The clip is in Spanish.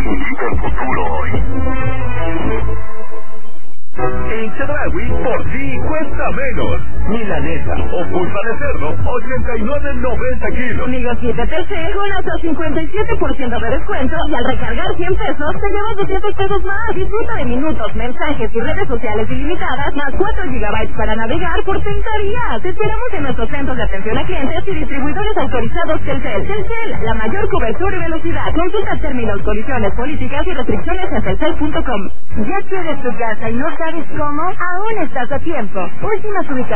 indica el futuro hoy. En Chedraui, por ti cuesta menos. Milanesa o pulpa de cerdo, 89.90 kilos. Negociete Telcel con hasta 57% de descuento y al recargar 100 pesos te llevas 200 pesos más. Disfruta de minutos, mensajes y redes sociales ilimitadas, más 4 gigabytes para navegar por 30 días. Te esperamos en nuestros centros de atención a clientes y distribuidores autorizados Telcel. Telcel, la mayor cobertura y velocidad. Consulta términos, condiciones, políticas y restricciones en telcel.com. ¿Ya quieres tu casa y no sabes cómo? Aún estás a tiempo. Últimas ubicaciones.